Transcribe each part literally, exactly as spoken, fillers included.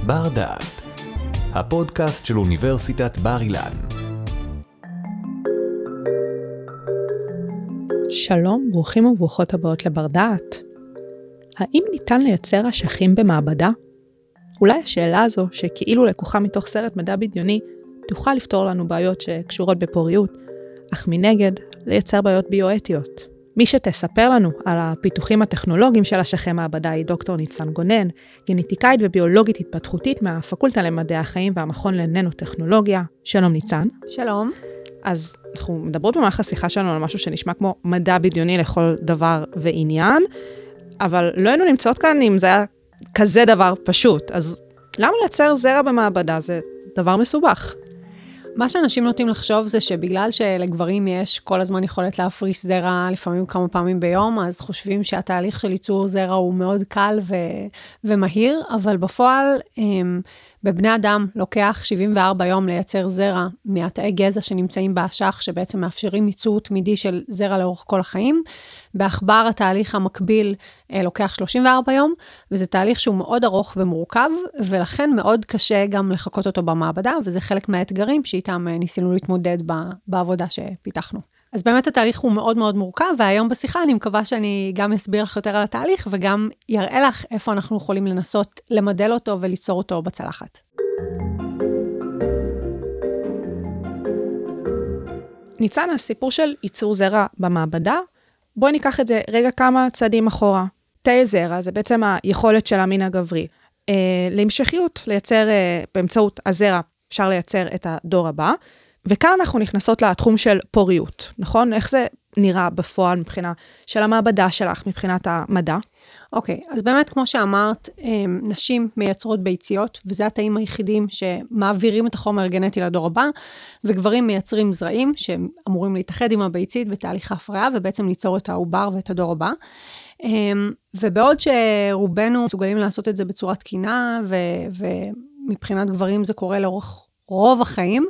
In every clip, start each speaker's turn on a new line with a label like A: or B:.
A: בר דעת, הפודקאסט של אוניברסיטת בר אילן.
B: שלום, ברוכים וברוכות הבאות לבר דעת. האם ניתן לייצר אשכים במעבדה? אולי השאלה הזו, שכאילו לקוחה מתוך סרט מדע בדיוני, תוכל לפתור לנו בעיות שקשורות בפוריות, אך מנגד לייצר בעיות ביואטיות. מי שתספר לנו על הפיתוחים הטכנולוגיים של אשכי מעבדה היא דוקטור ניצן גונן, גנטיקאית וביולוגית התפתחותית מהפקולטה למדעי החיים והמכון לננו-טכנולוגיה. שלום ניצן.
C: שלום.
B: אז אנחנו מדברות במהלך השיחה שלנו על משהו שנשמע כמו מדע בדיוני לכל דבר ועניין, אבל לא היינו נמצאות כאן אם זה היה כזה דבר פשוט. אז למה לייצר זרע במעבדה? זה דבר מסובך.
C: מה שאנשים נוטים לחשוב זה שבגלל שלגברים יש כל הזמן יכולת להפריש זרע לפעמים כמה פעמים ביום, אז חושבים שהתהליך של ייצור זרע הוא מאוד קל ו- ומהיר, אבל בפועל הם, בבני אדם לוקח שבעים וארבעה יום לייצר זרע מהתאי גזע שנמצאים באשך, שבעצם מאפשרים ייצור תמידי של זרע לאורך כל החיים. בעכבר התהליך המקביל אה, לוקח שלושים וארבעה יום, וזה תהליך שהוא מאוד ארוך ומורכב, ולכן מאוד קשה גם לחכות אותו במעבדה, וזה חלק מהאתגרים שאיתם אה, ניסינו להתמודד ב- בעבודה שפיתחנו. אז באמת התהליך הוא מאוד מאוד מורכב, והיום בשיחה אני מקווה שאני גם אסביר לך יותר על התהליך, וגם יראה לך איפה אנחנו יכולים לנסות למדל אותו וליצור אותו בצלחת.
B: ניצן, הסיפור של ייצור זרע במעבדה, בואי ניקח את זה רגע כמה צעדים אחורה. תאי זרע זה בעצם היכולת של המין הגברי. אה, להמשכיות, לייצר אה, באמצעות הזרע, אפשר לייצר את הדור הבא, וכאן אנחנו נכנסות לתחום של פוריות, נכון? איך זה נראה בפועל מבחינה של המעבדה שלך, מבחינת המדע?
C: אוקיי, okay, אז באמת כמו שאמרת, נשים מייצרות ביציות, וזה התאים היחידים שמעבירים את החומר הגנטי לדור הבא, וגברים מייצרים זרעים שאמורים להתאחד עם הביצית בתהליך ההפריה, ובעצם ליצור את העובר ואת הדור הבא. ובעוד שרובנו מסוגלים לעשות את זה בצורה תקינה, ומבחינת גברים זה קורה לאורך רוב החיים,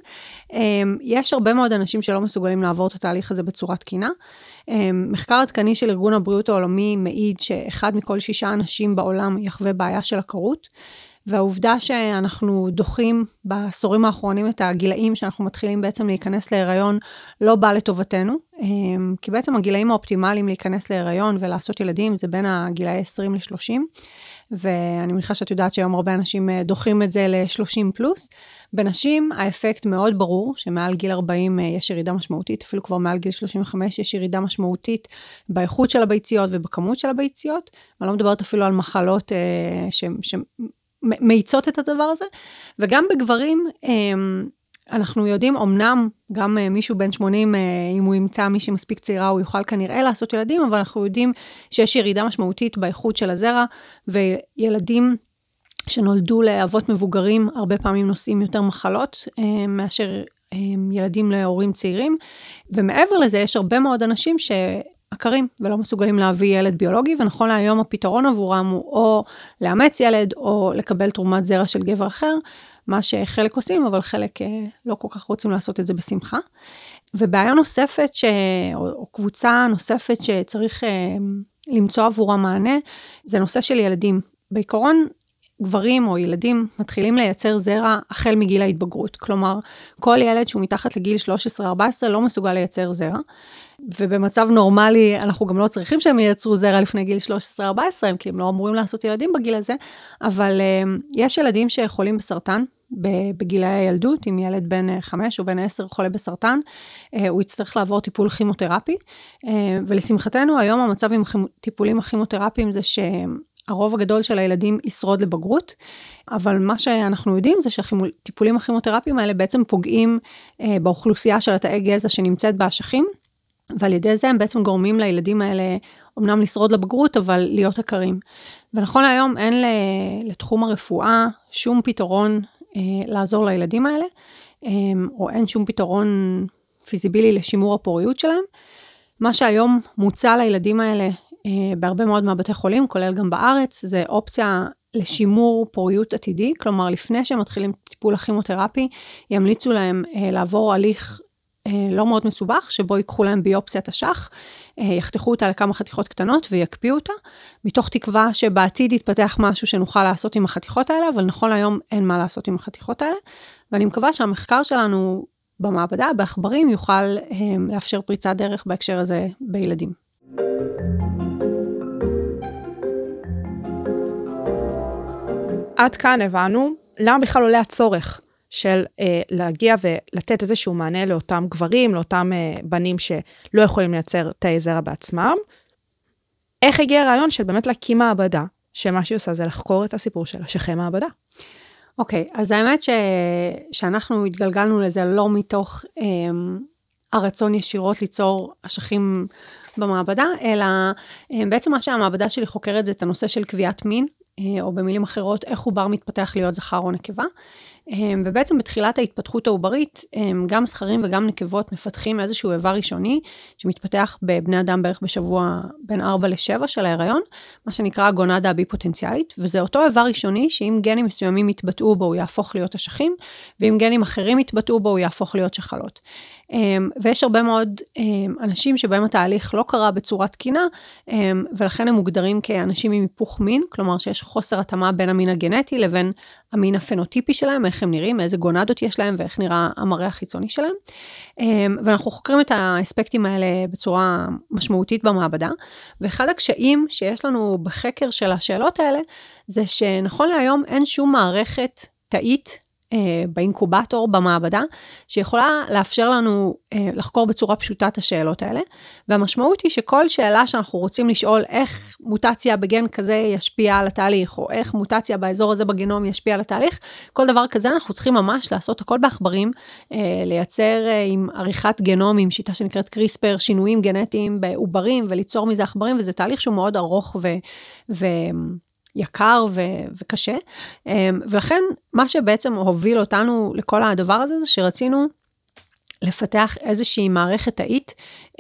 C: יש הרבה מאוד אנשים שלא מסוגלים לעבור את התהליך הזה בצורה תקינה. מחקר עדכני של ארגון הבריאות העולמי מעיד שאחד מכל שישה אנשים בעולם יחווה בעיה של עקרות, והעובדה שאנחנו דוחים בעשורים האחרונים את הגילאים שאנחנו מתחילים בעצם להיכנס להיריון לא בא לטובתנו, כי בעצם הגילאים האופטימליים להיכנס להיריון ולעשות ילדים זה בין הגילאי עשרים לשלושים, ואני מניחה שאת יודעת שהיום הרבה אנשים דוחים את זה ל-שלושים פלוס. בנשים האפקט מאוד ברור, שמעל גיל ארבעים יש ירידה משמעותית, אפילו כבר מעל גיל שלושים וחמש יש ירידה משמעותית באיכות של הביציות ובכמות של הביציות, אני לא מדברת אפילו על מחלות ש... ש... מאיצות את הדבר הזה, וגם בגברים, אנחנו יודעים, אמנם גם מישהו בן שמונים, אם הוא ימצא מי שמספיק צעירה, הוא יוכל כנראה לעשות ילדים, אבל אנחנו יודעים שיש ירידה משמעותית באיכות של הזרע, וילדים שנולדו לאבות מבוגרים, הרבה פעמים נושאים יותר מחלות, מאשר ילדים להורים צעירים, ומעבר לזה יש הרבה מאוד אנשים ש... עקרים ולא מסוגלים להביא ילד ביולוגי, ונכון להיום הפתרון עבורם הוא או לאמץ ילד או לקבל תרומת זרע של גבר אחר, מה שחלק עושים, אבל חלק לא כל כך רוצים לעשות את זה בשמחה. ובעיה נוספת, ש... או, או קבוצה נוספת שצריך למצוא עבורה מענה, זה נושא של ילדים. בעיקרון, גברים או ילדים מתחילים לייצר זרע החל מגיל ההתבגרות. כלומר, כל ילד שהוא מתחת לגיל שלוש עשרה ארבע עשרה לא מסוגל לייצר זרע. ובמצב נורמלי אנחנו גם לא צריכים שהם ייצרו זרע לפני גיל שלוש עשרה ארבע עשרה, כי הם לא אמורים לעשות ילדים בגיל הזה. אבל uh, יש ילדים שיכולים בסרטן, בגילי הילדות, אם ילד בן חמש או בן עשר חולה בסרטן, uh, הוא יצטרך לעבור טיפול כימותרפי. Uh, ולשמחתנו, היום המצב עם טיפולים הכימותרפיים זה ש... הרוב הגדול של הילדים ישרוד לבגרות, אבל מה שאנחנו יודעים זה שהטיפולים הכימותרפיים האלה בעצם פוגעים אה, באוכלוסייה של התאי גזע שנמצאת באשכים, ועל ידי זה הם בעצם גורמים לילדים האלה אמנם לשרוד לבגרות, אבל להיות עקרים. ונכון להיום אין לתחום הרפואה שום פתרון אה, לעזור לילדים האלה, אה, או אין שום פתרון פיזיבילי לשימור הפוריות שלהם. מה שהיום מוצע לילדים האלה, בהרבה מאוד מהבתי חולים, כולל גם בארץ, זה אופציה לשימור פוריות עתידי, כלומר לפני שהם מתחילים טיפול הכימותרפי, ימליצו להם לעבור הליך לא מאוד מסובך, שבו ייקחו להם ביופסיית אשך, יחתכו אותה לכמה חתיכות קטנות ויקפיאו אותה, מתוך תקווה שבעתיד יתפתח משהו שנוכל לעשות עם החתיכות האלה, אבל נכון להיום אין מה לעשות עם החתיכות האלה, ואני מקווה שהמחקר שלנו במעבדה, בעכברים, יוכל לאפשר פריצת דרך בהקשר הזה בילדים.
B: עד כאן הבנו למה בכלל עולה הצורך של אה, להגיע ולתת איזשהו מענה לאותם גברים, לאותם אה, בנים שלא יכולים לייצר תאי זרע בעצמם. איך הגיע הרעיון של באמת להקים מעבדה, שמה שהיא עושה זה לחקור את הסיפור של השכי מעבדה?
C: אוקיי, אז האמת ש... שאנחנו התגלגלנו לזה לא מתוך אה, הרצון ישירות ליצור אשכים במעבדה, אלא אה, בעצם מה שהמעבדה שלי חוקרת זה את הנושא של קביעת מין, או במילים אחרות, איך עובר מתפתח להיות זכר או נקבה. ובעצם בתחילת ההתפתחות העוברית, גם זכרים וגם נקבות מפתחים איזשהו איבר ראשוני, שמתפתח בבני אדם בערך בשבוע בין ארבע לשבע של ההיריון, מה שנקרא גונדה הביפוטנציאלית, וזה אותו איבר ראשוני, שאם גנים מסוימים יתבטאו בו, הוא יהפוך להיות אשכים, ואם גנים אחרים יתבטאו בו, הוא יהפוך להיות שחלות. ויש הרבה מאוד אנשים שבהם התהליך לא קרה בצורה תקינה, ולכן הם מוגדרים כאנשים עם היפוך מין, כלומר שיש חוסר התאמה בין המין הגנטי לבין המין הפנוטיפי שלהם, איך הם נראים, איזה גונדות יש להם ואיך נראה המראה החיצוני שלהם. ואנחנו חוקרים את האספקטים האלה בצורה משמעותית במעבדה, ואחד הקשיים שיש לנו בחקר של השאלות האלה, זה שנכון להיום אין שום מערכת תאית, באינקובטור, במעבדה, שיכולה לאפשר לנו לחקור בצורה פשוטה את השאלות האלה, והמשמעות היא שכל שאלה שאנחנו רוצים לשאול איך מוטציה בגן כזה ישפיע על התהליך, או איך מוטציה באזור הזה בגנום ישפיע על התהליך, כל דבר כזה אנחנו צריכים ממש לעשות הכל בעכברים, לייצר עם עריכת גנום, עם שיטה שנקראת קריספר, שינויים גנטיים בעוברים, וליצור מזה עכברים, וזה תהליך שהוא מאוד ארוך ו... ו... יקר ו- וקשה, ולכן מה שבעצם הוביל אותנו לכל הדבר הזה, זה שרצינו לפתח איזושהי מערכת תאית,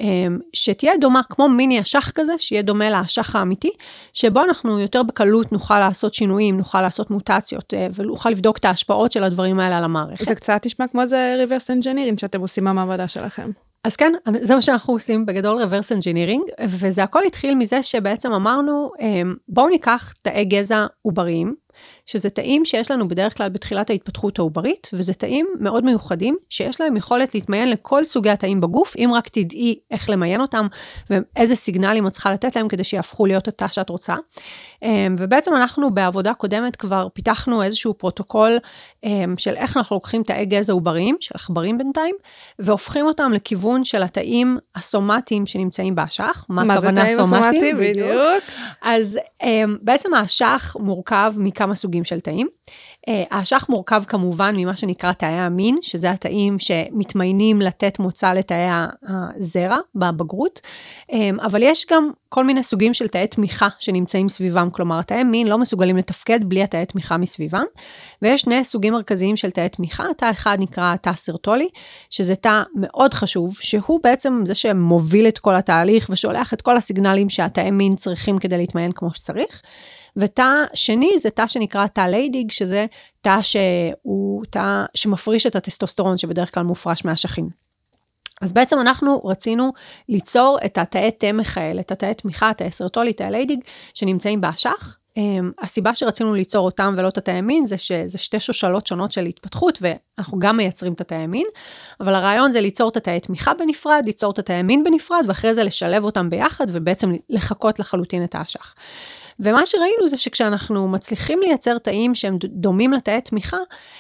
C: שתהיה דומה, כמו מיני אשך כזה, שיהיה דומה לאשך האמיתי, שבו אנחנו יותר בקלות נוכל לעשות שינויים, נוכל לעשות מוטציות, ונוכל לבדוק את ההשפעות של הדברים האלה על המערכת.
B: זה קצת נשמע כמו זה reverse engineering שאתם עושים במעבדה שלכם.
C: אז כן, זה מה שאנחנו עושים בגדול reverse engineering, וזה הכל התחיל מזה שבעצם אמרנו, בואו ניקח תאי גזע עובריים, שזה תאים שיש לנו בדרך כלל בתחילת ההתפתחות העוברית, וזה תאים מאוד מיוחדים, שיש להם יכולת להתמיין לכל סוגי התאים בגוף, אם רק תדעי איך למיין אותם, ואיזה סיגנלים את צריכה לתת להם, כדי שיהפכו להיות התא שאת רוצה. ובעצם אנחנו בעבודה קודמת כבר פיתחנו איזשהו פרוטוקול, של איך אנחנו לוקחים תאי גזע עובריים, של עכברים בינתיים, והופכים אותם לכיוון של התאים הסומטיים שנמצאים באשך. מה הכוונה סומטיים?
B: בדיוק.
C: אז בעצם האשך מורכב מכמה סוגים של תאים. האשך מורכב כמובן ממה שנקרא תאי המין, שזה התאים שמתמיינים לתת מוצא לתאי הזרע בבגרות, אבל יש גם כל מיני סוגים של תאי תמיכה שנמצאים סביבם, כלומר התאי מין לא מסוגלים לתפקד בלי התאי תמיכה מסביבם, ויש שני סוגים מרכזיים של תאי תמיכה, תא אחד נקרא תא סרטולי, שזה תא מאוד חשוב, שהוא בעצם זה שמוביל את כל התהליך, ושולח את כל הסיגנלים שהתאי מין צריכים כדי להתמיין כמו שצריך, ותא שני זה תא שנקרא תא ליידיג, שזה תא שהוא תא שמפריש את הטסטוסטרון, שבדרך כלל מופרש מהאשכים. אז בעצם אנחנו רצינו ליצור את התאי תמך האלה, את התאי תמיכה, תאי סרטולי, תאי ליידיג, שנמצאים באשך. הסיבה שרצינו ליצור אותם ולא את התאי מין, זה שזה שתי שושלות שונות של התפתחות, ואנחנו גם מייצרים את התאי מין, אבל הרעיון זה ליצור את התאי תמיכה בנפרד, ליצור את התאי מין בנפרד, ואחרי זה לשלב אותם ביחד, ובעצם לחכות לחלוטין את האשך. ומה שראינו זה שכשאנחנו מצליחים לייצר תאים שהם דומים לתאי תמיכה,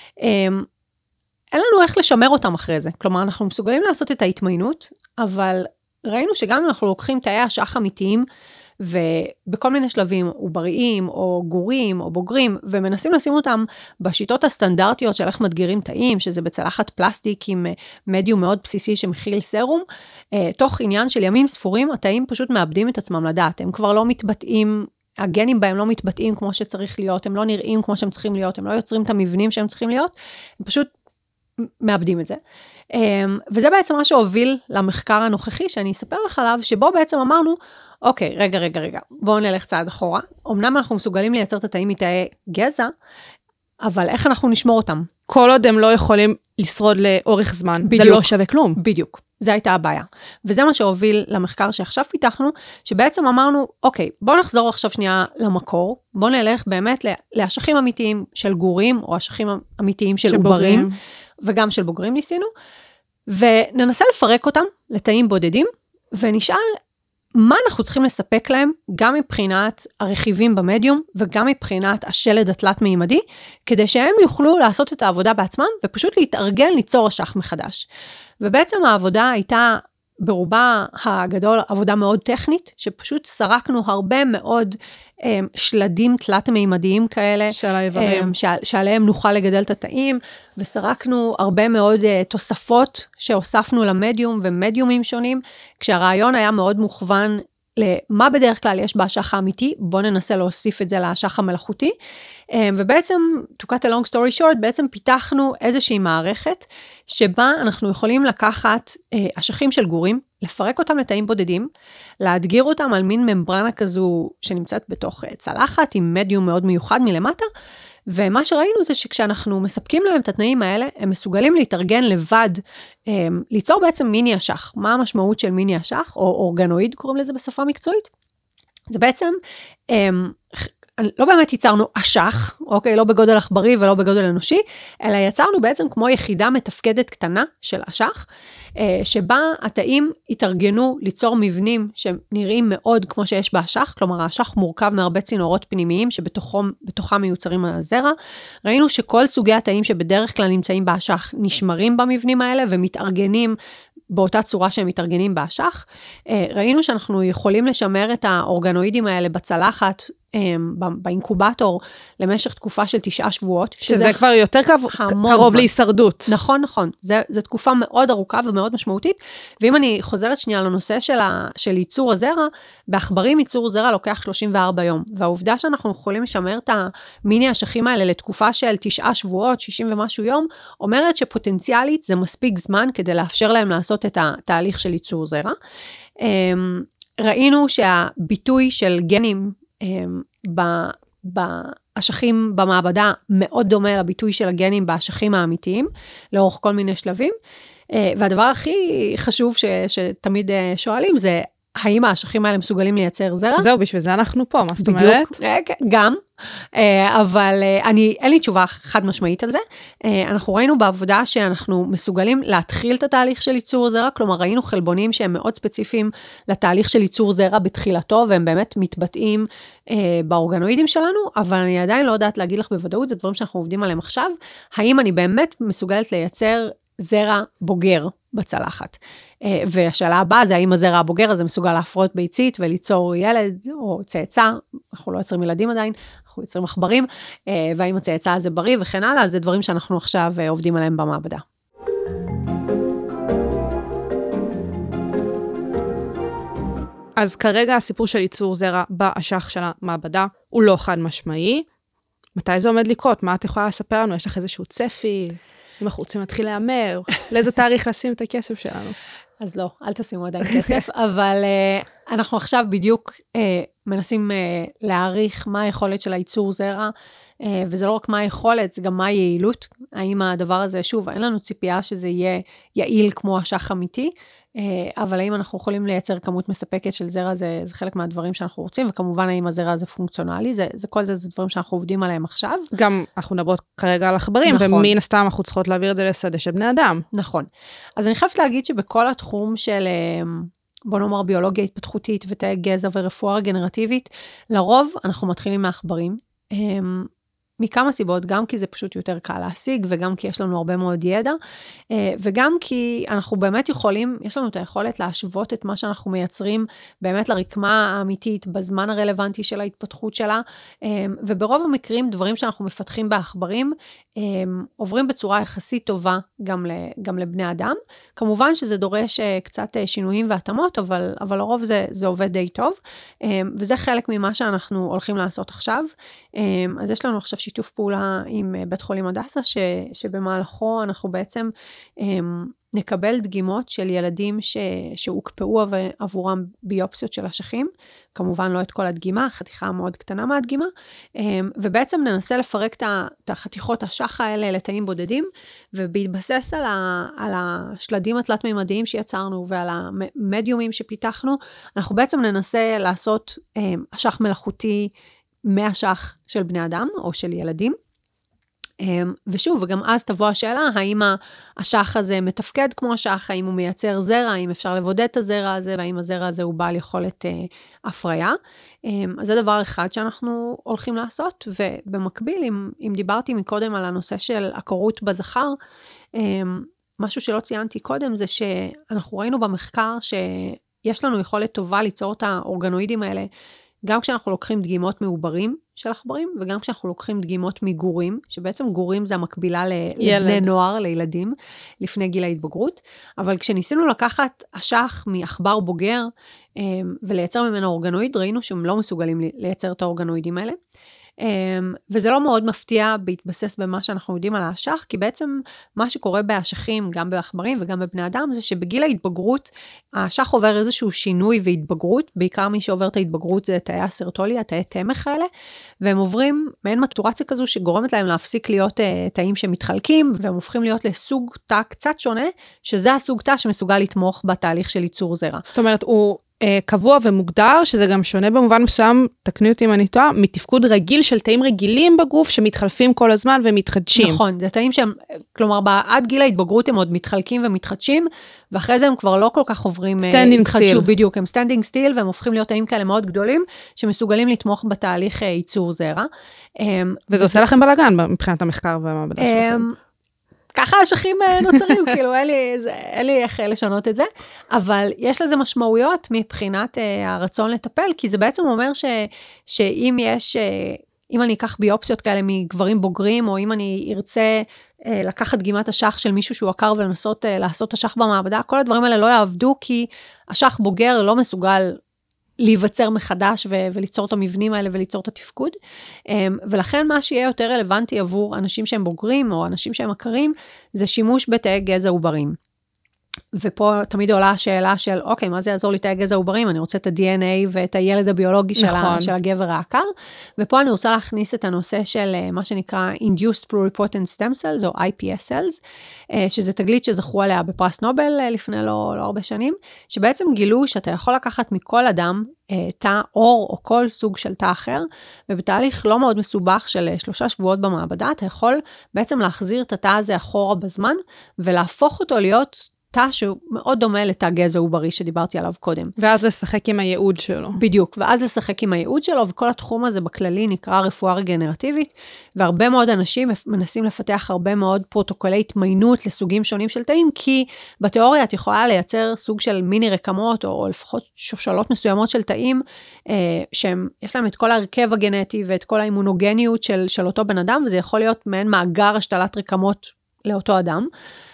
C: אין לנו איך לשמר אותם אחרי זה. כלומר, אנחנו מסוגלים לעשות את ההתמיינות, אבל ראינו שגם אם אנחנו לוקחים תאי אשך אמיתיים, ובכל מיני שלבים, עובריים, או גורים, או בוגרים, ומנסים לשים אותם בשיטות הסטנדרטיות של איך מדגירים תאים, שזה בצלחת פלסטיק עם מדיום מאוד בסיסי שמכיל סרום, תוך עניין של ימים ספורים, התאים פשוט מאבדים את עצמם לדעת. הם כבר לא מתבטאים, הגנים בהם לא מתבטאים כמו שצריך להיות, הם לא נראים כמו שהם צריכים להיות, הם לא יוצרים את המבנים שהם צריכים להיות, הם פשוט מאבדים את זה. וזה בעצם מה שהוביל למחקר הנוכחי, שאני אספר לך עליו, שבו בעצם אמרנו, אוקיי, רגע, רגע, רגע, בואו נלך צעד אחורה. אמנם אנחנו מסוגלים לייצר את התאים מתאי גזע, אבל איך אנחנו נשמור אותם?
B: כל עוד הם לא יכולים לשרוד לאורך זמן,
C: בדיוק.
B: זה לא שווה כלום.
C: בדיוק. זה הייתה הבעיה. וזה מה שהוביל למחקר שעכשיו פיתחנו, שבעצם אמרנו, אוקיי, בואו נחזור עכשיו שנייה למקור, בואו נלך באמת לאשכים אמיתיים של גורים, או אשכים אמיתיים של, של עוברים, בוגרים. וגם של בוגרים ניסינו, וננסה לפרק אותם לתאים בודדים, ונשאל מה אנחנו צריכים לספק להם, גם מבחינת הרכיבים במדיום, וגם מבחינת השלד התלת מימדי, כדי שהם יוכלו לעשות את העבודה בעצמם, ופשוט להתארגן ליצור אשך מחדש. ובעצם העבודה הייתה ברובה הגדול עבודה מאוד טכנית, שפשוט סרקנו הרבה מאוד um, שלדים תלת מימדיים כאלה,
B: של האיברים.
C: Um, שעל, שעליהם נוכל לגדל את התאים, וסרקנו הרבה מאוד uh, תוספות שהוספנו למדיום ומדיומים שונים, כשהרעיון היה מאוד מוכוון למה בדרך כלל יש באשך האמיתי, בואו ננסה להוסיף את זה לאשך המלאכותי, ובעצם, to cut a long story short, בעצם פיתחנו איזושהי מערכת, שבה אנחנו יכולים לקחת אשכים של גורים, לפרק אותם לתאים בודדים, להדגיר אותם על מין ממברנה כזו, שנמצאת בתוך צלחת, עם מדיום מאוד מיוחד מלמטה, ומה שראינו זה שכשאנחנו מספקים להם את התנאים האלה, הם מסוגלים להתארגן לבד, ליצור בעצם מיני אשך. מה המשמעות של מיני אשך, או אורגנואיד קוראים לזה בשפה מקצועית? זה בעצם, לא באמת ייצרנו אשך, אוקיי, לא בגודל עכברי ולא בגודל אנושי, אלא יצרנו בעצם כמו יחידה מתפקדת קטנה של אשך, שבה התאים התארגנו ליצור מבנים שנראים מאוד כמו שיש באשך, כלומר האשך מורכב מהרבה צינורות פנימיים שבתוכם מיוצרים הזרע. ראינו שכל סוגי התאים שבדרך כלל נמצאים באשך נשמרים במבנים האלה ומתארגנים באותה צורה שהם מתארגנים באשך. ראינו שאנחנו יכולים לשמר את האורגנואידים האלה בצלחת, באינקובטור, למשך תקופה של תשעה שבועות.
B: שזה, שזה כבר יותר קרוב להישרדות.
C: נכון, נכון. זה, זה תקופה מאוד ארוכה ומאוד משמעותית, ואם אני חוזרת שנייה לנושא של, ה, של ייצור הזרע, בעכברים ייצור זרע לוקח שלושים וארבעה יום, והעובדה שאנחנו יכולים לשמר את המיני אשכים האלה לתקופה של תשעה שבועות, שישים ומשהו יום, אומרת שפוטנציאלית זה מספיק זמן כדי לאפשר להם לעשות את התהליך של ייצור זרע. ראינו שהביטוי של גנים, באשכים במעבדה מאוד דומה לביטוי של הגנים באשכים האמיתיים, לאורך כל מיני שלבים, והדבר הכי חשוב ש, שתמיד שואלים זה, האם האשכים האלה מסוגלים לייצר זרע?
B: זהו, בשביל זה אנחנו פה, מה זאת אומרת?
C: גם, אבל אני, אין לי תשובה חד משמעית על זה. אנחנו ראינו בעבודה שאנחנו מסוגלים להתחיל את התהליך של ייצור זרע, כלומר ראינו חלבונים שהם מאוד ספציפיים לתהליך של ייצור זרע בתחילתו, והם באמת מתבטאים באורגנואידים שלנו, אבל אני עדיין לא יודעת להגיד לך בוודאות, זה דברים שאנחנו עובדים עליהם עכשיו, האם אני באמת מסוגלת לייצר זרע בוגר בצלחת. והשאלה הבאה זה האם הזרע הבוגר הזה מסוגל להפרות ביצית וליצור ילד או צאצא, אנחנו לא יוצרים ילדים עדיין, אנחנו יוצרים עכברים, והאם הצאצא הזה בריא וכן הלאה, זה דברים שאנחנו עכשיו עובדים עליהם במעבדה.
B: אז כרגע הסיפור של ייצור זרע באשך של המעבדה הוא לא חד משמעי. מתי זה עומד לקרות? מה את יכולה לספר לנו? יש לך איזשהו צפי? אם אנחנו רוצים להתחיל לאמר, לאיזה תאריך לשים את הכסף שלנו?
C: אז לא, אל תשימו עדיין כסף, אבל uh, אנחנו עכשיו בדיוק uh, מנסים uh, להעריך מה היכולת של הייצור זרע, uh, וזה לא רק מה היכולת, זה גם מה היעילות, האם הדבר הזה, שוב, אין לנו ציפייה שזה יהיה יעיל כמו אשך אמיתי, אבל האם אנחנו יכולים לייצר כמות מספקת של זרע, זה, זה חלק מהדברים שאנחנו רוצים, וכמובן האם הזרע הזה פונקציונלי, זה, זה כל זה, זה דברים שאנחנו עובדים עליהם עכשיו.
B: גם אנחנו מדברות כרגע על עכברים, נכון. ומן הסתם אנחנו צריכות להעביר את זה לשדה של בני אדם.
C: נכון. אז אני חייבת להגיד שבכל התחום של, בוא נאמר, ביולוגיה התפתחותית, ותאי גזע ורפואה רגנרטיבית, לרוב אנחנו מתחילים מעכברים, מכמה סיבות, גם כי זה פשוט יותר קל להשיג, וגם כי יש לנו הרבה מאוד ידע, וגם כי אנחנו באמת יכולים, יש לנו את היכולת להשוות את מה שאנחנו מייצרים, באמת לרקמה האמיתית, בזמן הרלוונטי של ההתפתחות שלה, וברוב המקרים, דברים שאנחנו מפתחים בעכברים, עוברים בצורה יחסית טובה גם, גם לבני אדם. כמובן שזה דורש קצת שינויים והתאמות, אבל, אבל לרוב זה, זה עובד די טוב, וזה חלק ממה שאנחנו הולכים לעשות עכשיו. אז יש לנו עכשיו שיתוף פעולה עם בית חולים הדסה, ש, שבמהלכו אנחנו בעצם נקבל דגימות של ילדים ש... שהוקפאו עבורם ביופסיות של אשכים, כמובן לא את כל הדגימה, חתיכה מאוד קטנה מהדגימה, ובעצם ננסה לפרק את החתיכות השח האלה לתאים בודדים, ובהתבסס על, ה... על השלדים התלת-מימדיים שיצרנו, ועל המדיומים שפיתחנו, אנחנו בעצם ננסה לעשות אשך מלאכותי מהשח של בני אדם, או של ילדים, ושוב, וגם אז תבוא השאלה, האם השח הזה מתפקד כמו השח, האם הוא מייצר זרע, האם אפשר לבודד את הזרע הזה, והאם הזרע הזה הוא בעל יכולת אה, הפריה. אז זה דבר אחד שאנחנו הולכים לעשות, ובמקביל, אם, אם דיברתי מקודם על הנושא של עקרות בזכר, משהו שלא ציינתי קודם, זה שאנחנו ראינו במחקר שיש לנו יכולת טובה ליצור את האורגנואידים האלה, גם כשאנחנו לוקחים דגימות מעוברים של עכברים, וגם כשאנחנו לוקחים דגימות מגורים, שבעצם גורים זה המקבילה לבני נוער, לילדים, לפני גיל ההתבגרות, אבל כשניסינו לקחת אשך מעכבר בוגר, ולייצר ממנו אורגנואיד, ראינו שהם לא מסוגלים לייצר את האורגנואידים האלה, וזה לא מאוד מפתיע בהתבסס במה שאנחנו יודעים על האשך, כי בעצם מה שקורה באשכים, גם בעכברים וגם בבני אדם, זה שבגיל ההתבגרות, האשך עובר איזשהו שינוי והתבגרות, בעיקר מי שעובר את ההתבגרות זה תאי הסרטוליה, תאי תמך האלה, והם עוברים מעין מטורציה כזו שגורמת להם להפסיק להיות תאים שמתחלקים, והם הופכים להיות לסוג תא קצת שונה, שזה הסוג תא שמסוגל לתמוך בתהליך של ייצור זרע.
B: זאת אומרת, הוא קבוע ומוגדר, שזה גם שונה במובן מסוים, תקני אותי אם אני טועה, מתפקוד רגיל של תאים רגילים בגוף, שמתחלפים כל הזמן ומתחדשים.
C: נכון, זה תאים שהם, כלומר, עד גיל ההתבגרות הם עוד מתחלקים ומתחדשים, ואחרי זה הם כבר לא כל כך עוברים,
B: סטנדינג סטיל.
C: בדיוק, הם סטנדינג סטיל, והם הופכים להיות תאים כאלה מאוד גדולים, שמסוגלים לתמוך בתהליך ייצור זרע.
B: וזה עושה לכם בלגן, מבחינת המחקר והמעבדה שלכם.
C: ככה השכים נוצרים, כאילו, אין לי, אין לי איך לשנות את זה, אבל יש לזה משמעויות מבחינת הרצון לטפל, כי זה בעצם אומר ש, שאם יש, אם אני אקח ביופסיות כאלה מגברים בוגרים, או אם אני ארצה לקחת דגימת אשך של מישהו שהוא עקר ולנסות לעשות אשך במעבדה, כל הדברים האלה לא יעבדו, כי אשך בוגר לא מסוגל להיווצר מחדש ו- וליצור את המבנים האלה וליצור את התפקוד. ולכן מה שיהיה יותר רלוונטי עבור אנשים שהם בוגרים או אנשים שהם עקרים, זה שימוש בתאי גזע עוברים. ופה תמיד עולה השאלה של, אוקיי, מה זה יעזור לי תאי גזע עוברים? אני רוצה את ה-די אן איי ואת הילד הביולוגי של, נכון. ה- של הגבר העקר. ופה אני רוצה להכניס את הנושא של מה שנקרא Induced Pluripotent Stem Cells, או איי פי אס אלס, שזה תגלית שזכו עליה בפרס נובל לפני לא, לא הרבה שנים, שבעצם גילו שאתה יכול לקחת מכל אדם תא אור או כל סוג של תא אחר, ובתהליך לא מאוד מסובך של שלושה שבועות במעבדה, אתה יכול בעצם להחזיר את התא הזה אחורה בזמן, ולהפוך אותו להיות תא שהוא מאוד דומה לתא גזע עוברי שדיברתי עליו קודם.
B: ואז לשחק עם הייעוד שלו.
C: בדיוק, ואז לשחק עם הייעוד שלו, וכל התחום הזה בכללי נקרא רפואה רגנרטיבית, והרבה מאוד אנשים מנסים לפתח הרבה מאוד פרוטוקולי התמיינות לסוגים שונים של תאים, כי בתיאוריה את יכולה לייצר סוג של מיני רקמות, או, או לפחות שושלות מסוימות של תאים, אה, שהם, יש להם את כל ההרכב הגנטי, ואת כל האימונוגניות של, של אותו בן אדם, וזה יכול להיות מעין מאגר השתלת רקמות לאותו אדם.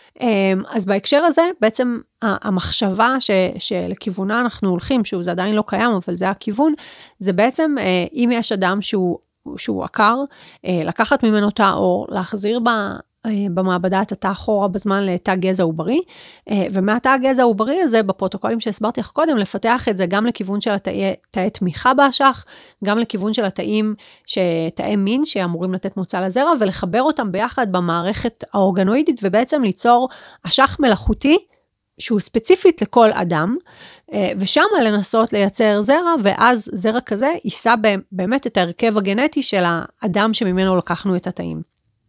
C: אז בהקשר הזה, בעצם המחשבה ש, שלכיוונה אנחנו הולכים, שהוא זה עדיין לא קיים, אבל זה הכיוון, זה בעצם, אם יש אדם שהוא, שהוא עקר, לקחת ממנו תא אור, להחזיר בה, במעבדה את התא אחורה בזמן לתא גזע עוברי, ומהתא הגזע העוברי הזה, בפרוטוקולים שהסברתי לך קודם, לפתח את זה גם לכיוון של התאי, תאי תמיכה באשך, גם לכיוון של התאים, תאי מין שאמורים לתת מוצא לזרע, ולחבר אותם ביחד במערכת האורגנואידית, ובעצם ליצור אשך מלאכותי, שהוא ספציפית לכל אדם, ושם לנסות לייצר זרע, ואז זרע כזה יישא באמת את ההרכב הגנטי של האדם שממנו לקחנו את התאים.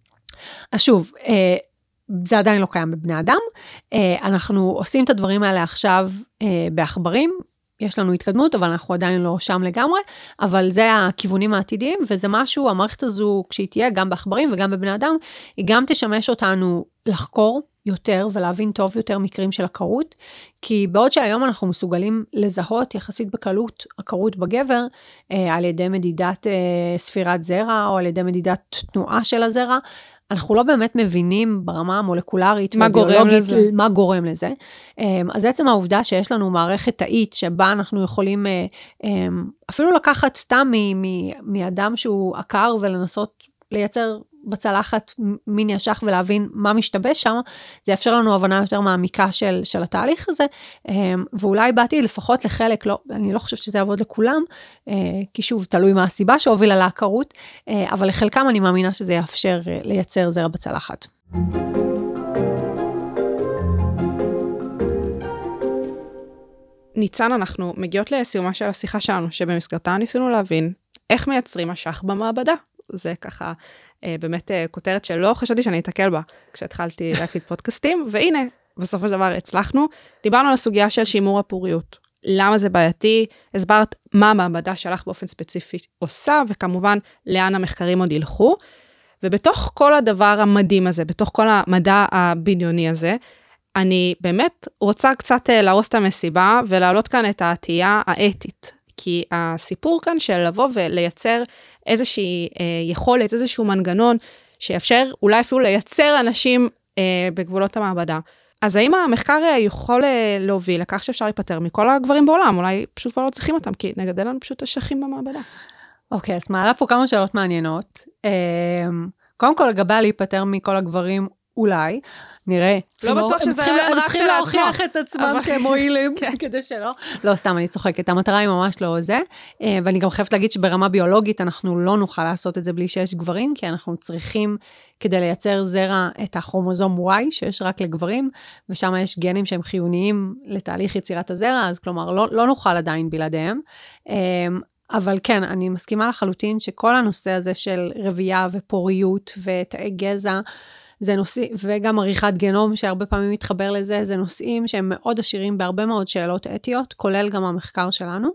C: אז שוב, זה עדיין לא קיים בבני אדם, אנחנו עושים את הדברים האלה עכשיו בעכברים, יש לנו התקדמות, אבל אנחנו עדיין לא שם לגמרי, אבל זה הכיוונים העתידיים, וזה משהו, המערכת הזו, כשהיא תהיה גם בעכברים וגם בבני אדם, היא גם תשמש אותנו לחקור יותר ולהבין טוב יותר מקרים של עקרות, כי בעוד שהיום אנחנו מסוגלים לזהות יחסית בקלות עקרות בגבר, על ידי מדידת ספירת זרע, או על ידי מדידת תנועה של הזרע, אנחנו לא באמת מבינים ברמה המולקולרית
B: מה גורם לזה.
C: מה גורם לזה. אז בעצם העובדה שיש לנו מערכת תאית שבה אנחנו יכולים אפילו לקחת תא מאדם שהוא עקר ולנסות לייצר בצלחת מיני אשך ולהבין מה משתבש שם, זה יאפשר לנו הבנה יותר מעמיקה של, של התהליך הזה, ואולי בעתיד לפחות לחלק, לא, אני לא חושבת שזה יעבוד לכולם, כי שוב תלוי מה הסיבה שהובילה לעקרות, אבל לחלקם אני מאמינה שזה יאפשר לייצר זרע בצלחת.
B: ניצן, אנחנו מגיעות לסיומה של השיחה שלנו, שבמסגרתה ניסינו להבין איך מייצרים אשך במעבדה. זה ככה אה, באמת אה, כותרת שלא חשבתי שאני אתקל בה כשהתחלתי להקליט פודקאסטים, והנה, בסופו של דבר הצלחנו. דיברנו על הסוגיה של שימור הפוריות. למה זה בעייתי? הסברת מה המעבדה שלך באופן ספציפי עושה, וכמובן לאן המחקרים עוד ילכו. ובתוך כל הדבר המדהים הזה, בתוך כל המדע הבדיוני הזה, אני באמת רוצה קצת להרוס את המסיבה, ולהעלות כאן את העטייה האתית. כי הסיפור כאן של לבוא ולייצר איזושהי אה, יכולת, איזשהו מנגנון, שיאפשר אולי אפילו לייצר אנשים אה, בגבולות המעבדה. אז האם המחקר יכול אה, להוביל לכך שאפשר להיפטר מכל הגברים בעולם? אולי פשוט כבר לא צריכים אותם, כי נגדל לנו פשוט אשכים במעבדה.
C: אוקיי, אז מעלה פה כמה שאלות מעניינות. אה, קודם כל, לגבי להיפטר מכל הגברים, אולי, נראה,
B: לא בטוח שזה
C: הם צריכים להוכיח את עצמם שהם מועילים, כדי שלא. לא, סתם, אני צוחקת, המטרה היא ממש לא זה, ואני גם חייבת להגיד שברמה ביולוגית אנחנו לא נוכל לעשות את זה בלי שיש גברים, כי אנחנו צריכים כדי לייצר זרע את הכרומוזום Y, שיש רק לגברים, ושם יש גנים שהם חיוניים לתהליך יצירת הזרע, אז כלומר, לא, לא נוכל עדיין בלעדיהם. אבל כן, אני מסכימה לחלוטין שכל הנושא הזה של רבייה ופוריות ותאי גזע, זה נושאים, וגם עריכת גנום שהרבה פעמים מתחבר לזה, זה נושאים שהם מאוד עשירים בהרבה מאוד שאלות אתיות, כולל גם המחקר שלנו.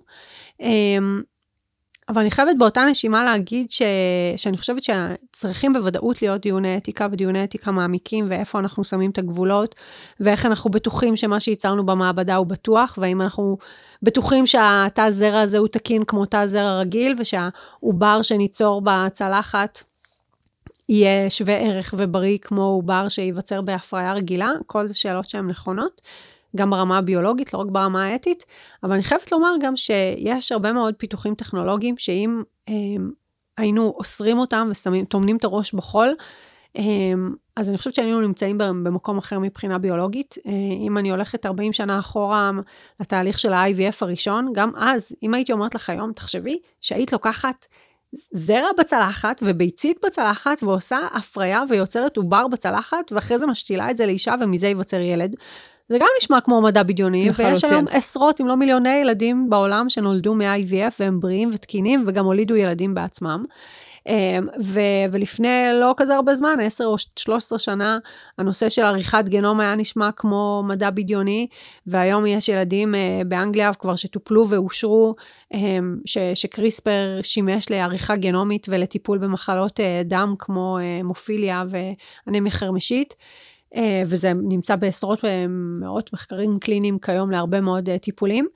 C: אבל אני חייבת באותה נשימה להגיד ש... שאני חושבת שצריכים בוודאות להיות דיוני אתיקה ודיוני אתיקה מעמיקים, ואיפה אנחנו שמים את הגבולות, ואיך אנחנו בטוחים שמה שייצרנו במעבדה הוא בטוח, והאם אנחנו בטוחים שהתא הזרע הזה הוא תקין כמו תא הזרע רגיל, ושהעובר שניצור בצלחת יהיה שווה ערך ובריא כמו עובר שייווצר בהפריה רגילה, כל זה שאלות שהן נכונות, גם ברמה הביולוגית, לא רק ברמה האתית, אבל אני חייבת לומר גם שיש הרבה מאוד פיתוחים טכנולוגיים, שאם אה, היינו אוסרים אותם ותומנים את הראש בחול, אה, אז אני חושבת שהיינו נמצאים במקום אחר מבחינה ביולוגית. אה, אם אני הולכת ארבעים שנה אחורה לתהליך של ה-איי וי אף הראשון, גם אז, אם הייתי אומרת לך היום, תחשבי שהיית לוקחת זרע בצלחת וביצית בצלחת, ועושה הפריה ויוצרת עובר בצלחת, ואחרי זה משתילה את זה לאישה, ומזה ייווצר ילד. זה גם נשמע כמו מדע בדיוני, ויש היום עשרות אם לא מיליוני ילדים בעולם שנולדו מ-איי וי אף, והם בריאים ותקינים, וגם הולידו ילדים בעצמם. ו- ולפני לא כזה הרבה זמן, עשר או שלוש עשרה שנה, הנושא של עריכת גנום היה נשמע כמו מדע בדיוני, והיום יש ילדים באנגליה כבר שטופלו ואושרו, ש- שקריספר שימש לעריכה גנומית ולטיפול במחלות דם כמו מופיליה ואנמיה חרמשית, וזה נמצא בעשרות ומאות מחקרים קליניים כיום להרבה מאוד טיפולים.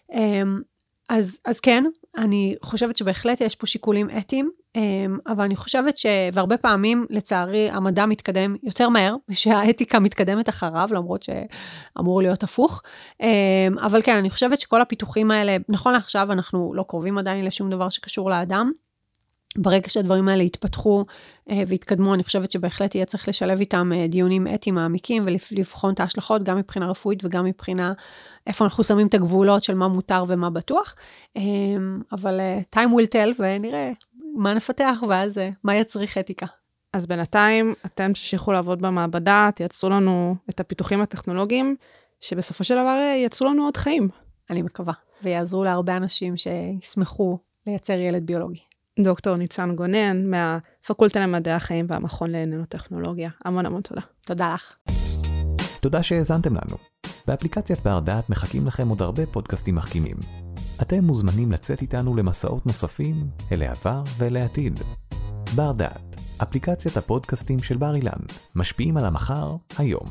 C: אז, אז כן, אני חושבת שבהחלט יש פה שיקולים אתיים, אבל אני חושבת ש... והרבה פעמים, לצערי, המדע מתקדם יותר מהר, שהאתיקה מתקדמת אחריו, למרות שאמור להיות הפוך. אבל כן, אני חושבת שכל הפיתוחים האלה, נכון לעכשיו, אנחנו לא קרובים עדיין לשום דבר שקשור לאדם. ברגע שהדברים האלה יתפתחו והתקדמו, אני חושבת שבהחלט יהיה צריך לשלב איתם דיונים אתיים מעמיקים, ולבחון את ההשלכות, גם מבחינה רפואית וגם מבחינה איפה אנחנו שמים את הגבולות של מה מותר ומה בטוח. אבל time will tell, ונראה מה נפתח, ואז מה יצריך אתיקה.
B: אז בינתיים, אתם תמשיכו לעבוד במעבדה, תייצרו לנו את הפיתוחים הטכנולוגיים, שבסופו של דבר ייצרו לנו עוד חיים.
C: אני מקווה, ויעזרו להרבה אנשים שישמחו לייצר ילד ביולוגי.
B: דוקטור ניצן גונן, מהפקולטה למדעי החיים והמכון לננוטכנולוגיה. המון המון תודה.
C: תודה לך.
A: תודה שהאזנתם לנו. באפליקציית בר דעת מחכים לכם עוד הרבה פודקאסטים מחכימים. אתם מוזמנים לצאת איתנו למסעות נוספים, אל העבר ואל העתיד. בר דעת, אפליקציית הפודקאסטים של בר אילן, משפיעים על המחר, היום.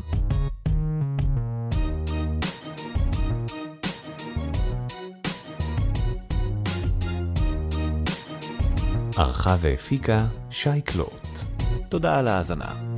A: ערכה והפיקה שי קלוט. תודה על ההאזנה.